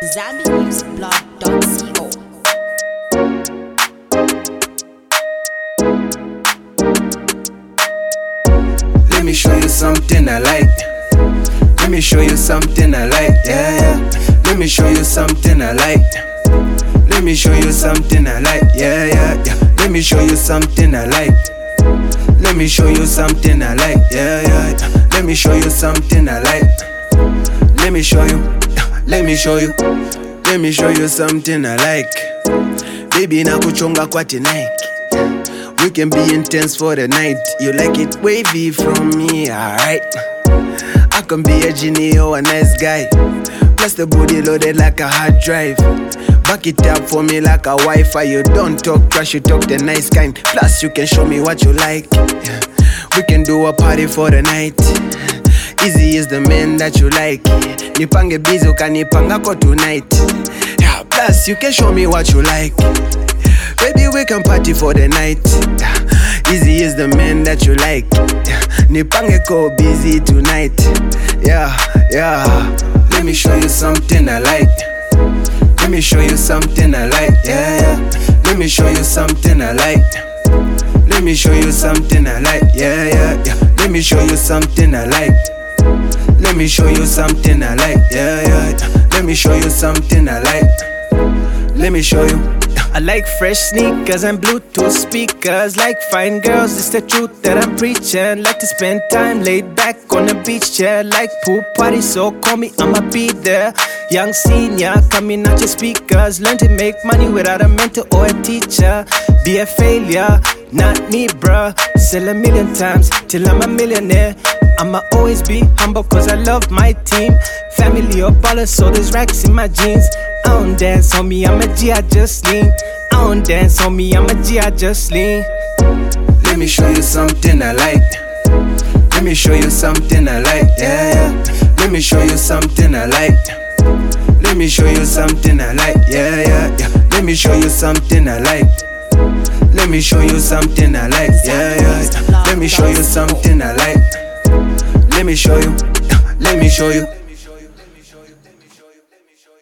ZambianMusicBlog.co. Let me show you something I like. Let me show you something I like. Yeah, yeah. Let me show you something I like. Let me show you something I like. Yeah, yeah, yeah. Let me show you something I like. Let me show you something I like. Yeah, yeah, yeah. Let me show you something I like. Let me show you. Let me show you. Let me show you something I like. Baby, nakuchonga kwa tonight. We can be intense for the night. You like it wavy from me, alright. I can be a genie or a nice guy. Plus the booty loaded like a hard drive. Back it up for me like a Wi-Fi. You don't talk trash, you talk the nice kind. Plus you can show me what you like. Yeah. We can do a party for the night. Easy is the man that you like. Nipange busy, ukanipanga ko tonight. Yeah. Plus you can show me what you like. Baby, we can party for the night. Easy is the man that you like. Nipange ko busy tonight. Yeah, yeah. Let me show you something I like. Let me show you something I like. Yeah, yeah. Let me show you something I like. Let me show you something I like. Yeah, yeah, yeah. Let me show you something I like. Let me show you something I like. Yeah, yeah, yeah. Let me show you something I like. Let me show you. I like fresh sneakers and Bluetooth speakers. Like fine girls, it's the truth that I'm preaching. Like to spend time laid back on the beach chair. Like pool party, so call me, I'ma be there. Young senior, coming out your speakers. Learn to make money without a mentor or a teacher. Be a failure, not me, bruh. Sell a million times till I'm a millionaire. I'ma always be humble cause I love my team. Family or ballers, so there's racks in my jeans. I don't dance on me, I'm a G, I just lean. I don't dance on me, I'm a G, I just lean. Let me show you something I like. Let me show you something I like. Yeah, yeah. Let me show you something I like. Let me show you something I like. Yeah, yeah, yeah. Let me show you something I like. Let me show you something I like. Yeah, yeah, yeah. Let me show you something I like. Let me show you. Let me show you.